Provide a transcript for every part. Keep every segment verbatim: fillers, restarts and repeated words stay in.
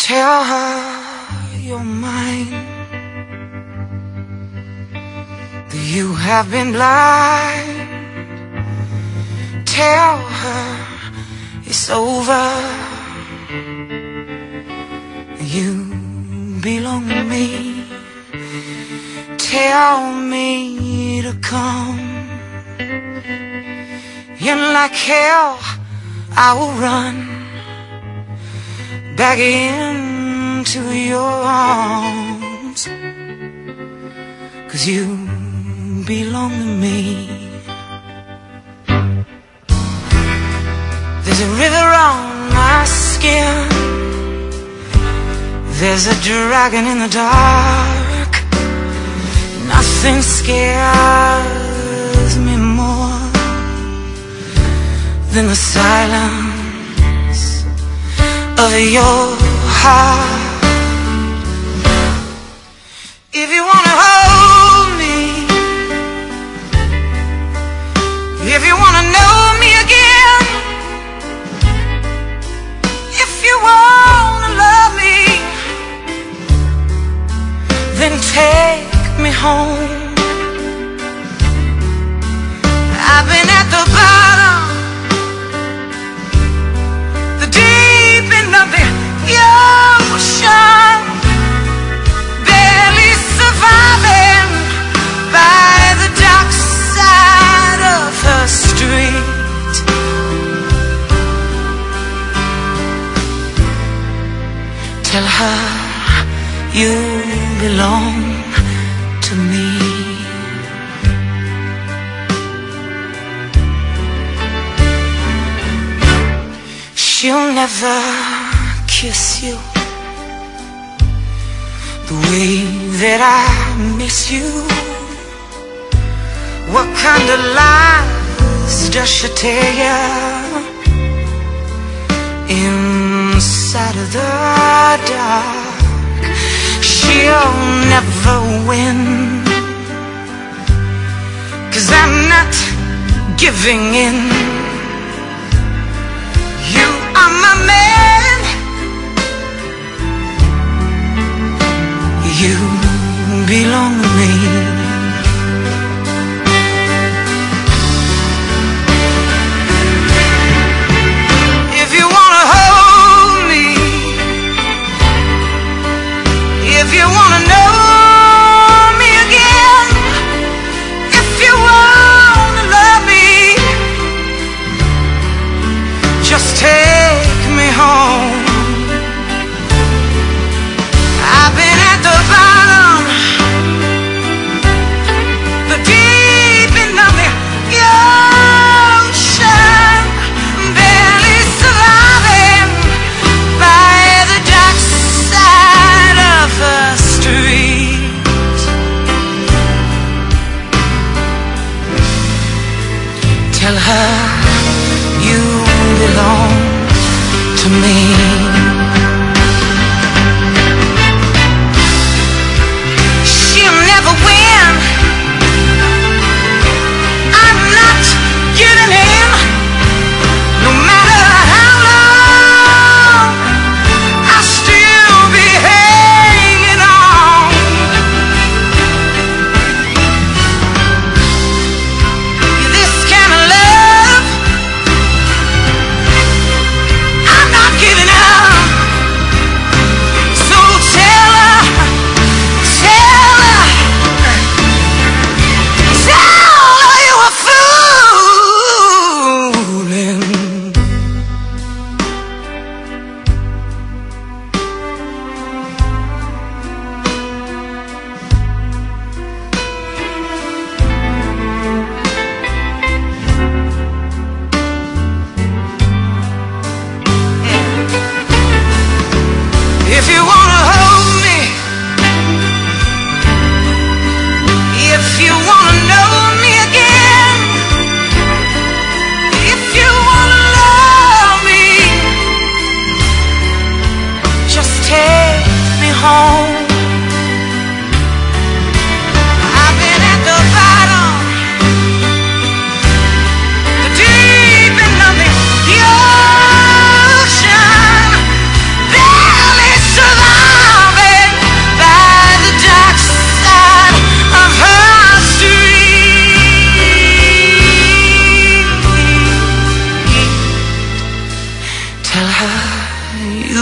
Tell her you're mine, that you have been blind. Tell her it's over, you belong to me. Tell me to come, and like hell I will run back into your arms, 'cause you belong to me. There's a river on my skin, there's a dragon in the dark. Nothing scares me more than the silence of your heart. If you wanna hold me, if you wanna know me again, if you wanna love me, then take me home. I've been at the bottom, the deep end of the ocean, barely surviving by the dark side of her street. Tell her you belong to me. She'll never kiss you the way that I miss you. What kind of lies does she tell you inside of the dark? She'll never win, 'cause I'm not giving in. You are my man, you belong to me. If you wanna hold me, if you wanna know me again, if you wanna love me, just take me home. I've been at the bottom,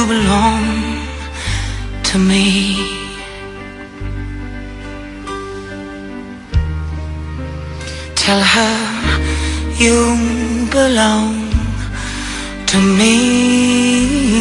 belong to me. Tell her you belong to me.